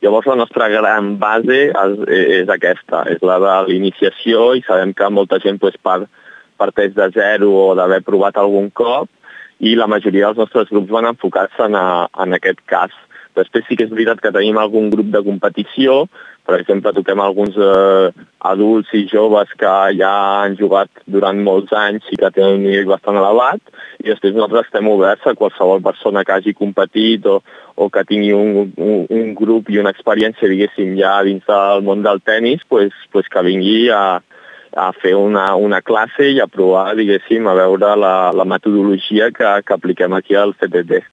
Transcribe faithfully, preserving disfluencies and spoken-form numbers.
Llavors la nostra gran base és, és aquesta, és la de l'iniciació, i sabem que molta gent pues, part, parteix de zero o d'haver provat algun cop, i la majoria dels nostres grups van enfocats en, a, en aquest cas. Després sí que és veritat que tenim algun grup de competició, per exemple, toquem alguns eh, adults i joves que ja han jugat durant molts anys i que tenen un nivell bastant elevat, i després nosaltres estem oberts a qualsevol persona que hagi competit o, o que tingui un, un, un grup i una experiència, diguéssim, ja dins del món del tennis, pues, pues que vingui a, a fer una, una classe i a provar, diguéssim, a veure la, la metodologia que, que apliquem aquí al C T T.